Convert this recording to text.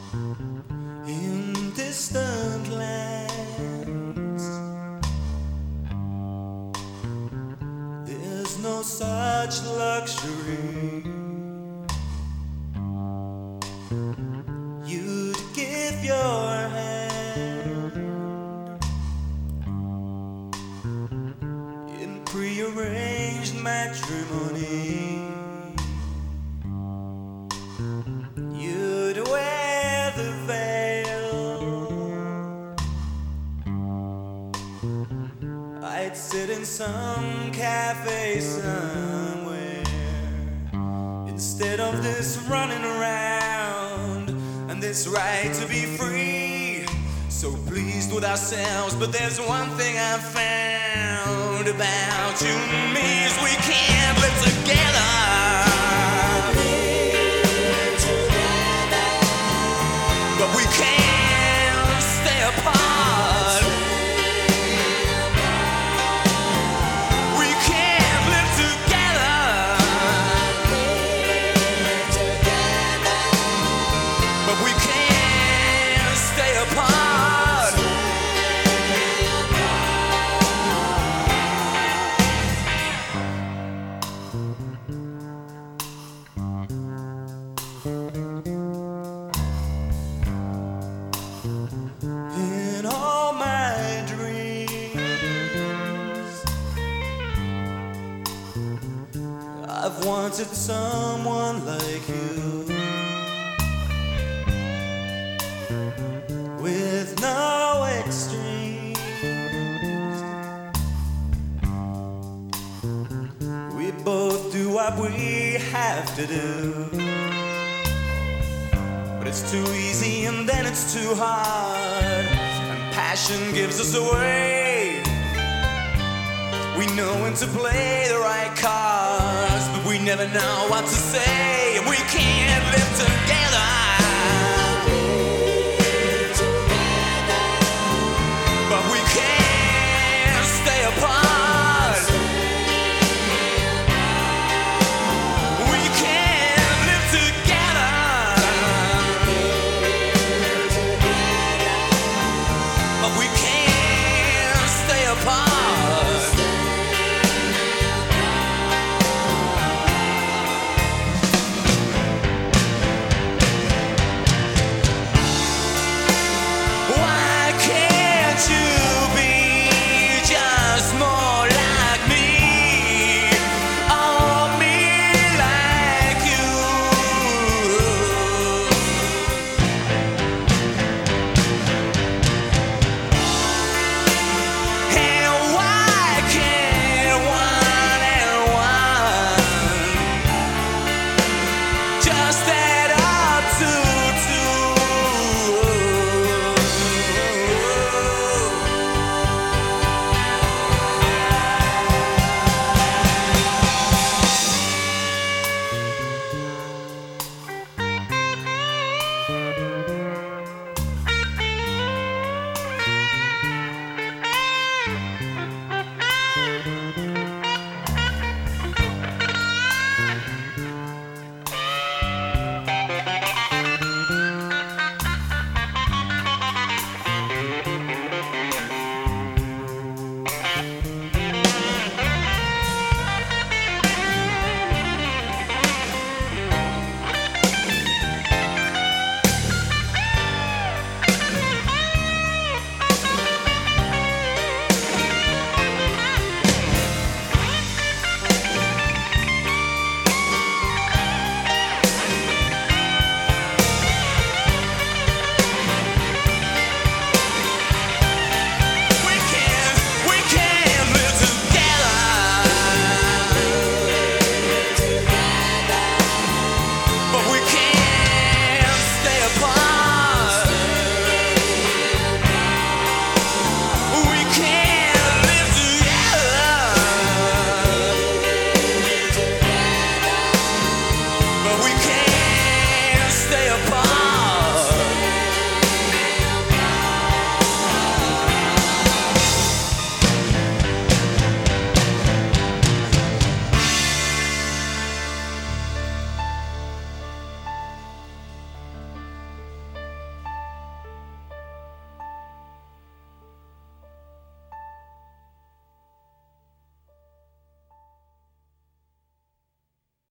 in distant lands. There's no such luxury. You'd give your hand in prearranged matrimony. You'd wear the veil. I'd sit in some cafe somewhere instead of this running around and this right to be free. So pleased with ourselves, but there's one thing I've found about you and me is we can't live together. But we can't stay apart. We can't live together. But we can't stay apart. In all my dreams, I've wanted someone like you, with no extremes. We both do what we have to do, but it's too easy and then it's too hard, and passion gives us away. We know when to play the right cards, but we never know what to say, and we can't live together.